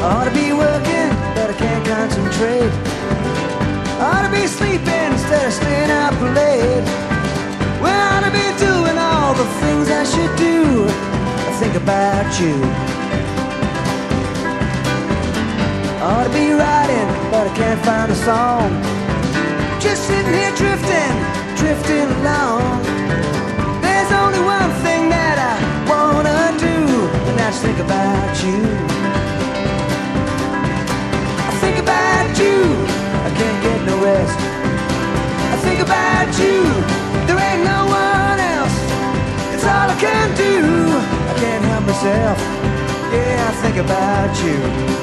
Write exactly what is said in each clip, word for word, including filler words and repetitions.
Ought to be working, but I can't concentrate. Ought to be sleeping instead of staying up late. Well, I ought to be doing all the things I should do. I think about you. Ought to be writing, but I can't find a song. Just sitting here drifting, drifting along. There's only one thing that I wanna do, and that's think about you. I think about you, I can't get no rest. I think about you, there ain't no one else. It's all I can do, I can't help myself. Yeah, I think about you.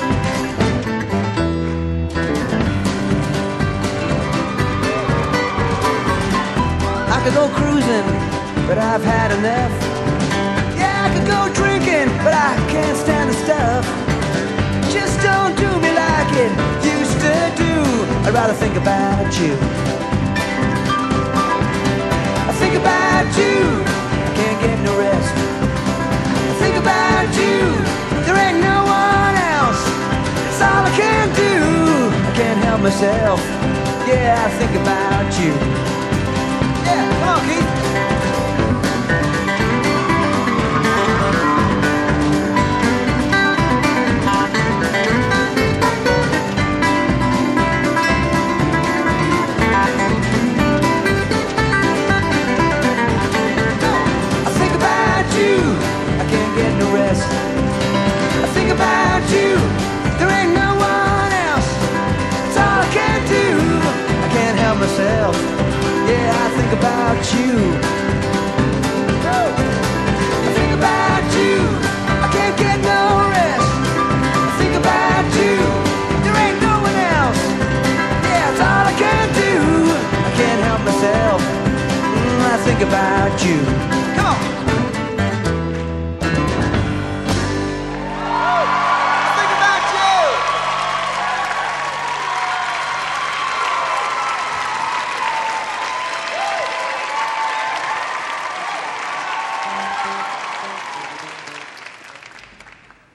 I could go cruising, but I've had enough. Yeah, I could go drinking, but I can't stand the stuff. Just don't do me like it used to do. I'd rather think about you. I think about you, I can't get no rest. I think about you, there ain't no one else. It's all I can do, I can't help myself. Yeah, I think about you. Yeah, come on, Keith. I think about you, I can't get no rest. I think about you, there ain't no one else. It's all I can do, I can't help myself. Yeah, I think about you. I think about you, I can't get no rest. I think about you, there ain't no one else. Yeah, it's all I can do, I can't help myself. Mm, I think about you. Come on.